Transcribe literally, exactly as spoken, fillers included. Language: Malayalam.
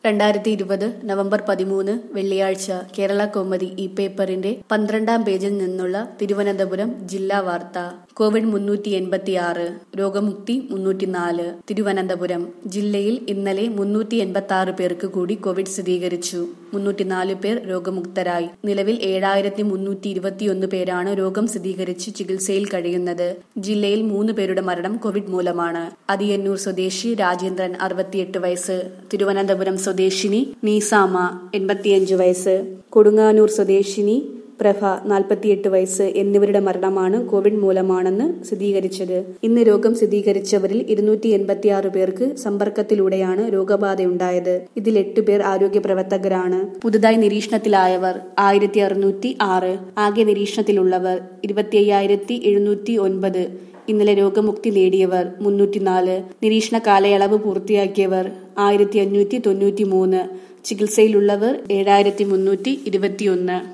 രണ്ടായിരത്തി ഇരുപത് നവംബർ പതിമൂന്ന് വെള്ളിയാഴ്ച കേരള കൗമുദി ഈ പേപ്പറിന്റെ പന്ത്രണ്ടാം പേജിൽ നിന്നുള്ള തിരുവനന്തപുരം ജില്ലാ വാർത്ത. കോവിഡ് മുന്നൂറ്റി എൺപത്തി ആറ്, രോഗമുക്തി മുന്നൂറ്റിനാല്. തിരുവനന്തപുരം ജില്ലയിൽ ഇന്നലെ മുന്നൂറ്റി എൺപത്തി ആറ് പേർക്ക് കൂടി കോവിഡ് സ്ഥിരീകരിച്ചു. മുന്നൂറ്റിനാല് പേർ രോഗമുക്തരായി. നിലവിൽ ഏഴായിരത്തി മുന്നൂറ്റി ഇരുപത്തിയൊന്ന് പേരാണ് രോഗം സ്ഥിരീകരിച്ച് ചികിത്സയിൽ കഴിയുന്നത്. ജില്ലയിൽ മൂന്ന് പേരുടെ മരണം കോവിഡ് മൂലമാണ്. അതിയന്നൂർ സ്വദേശി രാജേന്ദ്രൻ അറുപത്തിയെട്ട് വയസ്സ്, തിരുവനന്തപുരം സ്വദേശിനി നീസാമ എൺപത്തിയഞ്ച് വയസ്സ്, കൊടുങ്ങാനൂർ സ്വദേശിനി പ്രഭ നാൽപ്പത്തിയെട്ട് വയസ്സ് എന്നിവരുടെ മരണമാണ് കോവിഡ് മൂലമാണെന്ന് സ്ഥിരീകരിച്ചത്. ഇന്ന് രോഗം സ്ഥിരീകരിച്ചവരിൽ ഇരുന്നൂറ്റി എൺപത്തിയാറ് പേർക്ക് സമ്പർക്കത്തിലൂടെയാണ് രോഗബാധയുണ്ടായത്. ഇതിൽ എട്ട് പേർ ആരോഗ്യ പ്രവർത്തകരാണ്. പുതുതായി നിരീക്ഷണത്തിലായവർ ആയിരത്തി അറുന്നൂറ്റി ആറ്. ആകെ നിരീക്ഷണത്തിലുള്ളവർ ഇരുപത്തി അയ്യായിരത്തി എഴുന്നൂറ്റി ഒൻപത്. ഇന്നലെ രോഗമുക്തി നേടിയവർ മുന്നൂറ്റിനാല്. നിരീക്ഷണ കാലയളവ് പൂർത്തിയാക്കിയവർ ആയിരത്തി അഞ്ഞൂറ്റി തൊണ്ണൂറ്റി മൂന്ന്. ചികിത്സയിലുള്ളവർ ഏഴായിരത്തി മുന്നൂറ്റി ഇരുപത്തിയൊന്ന്.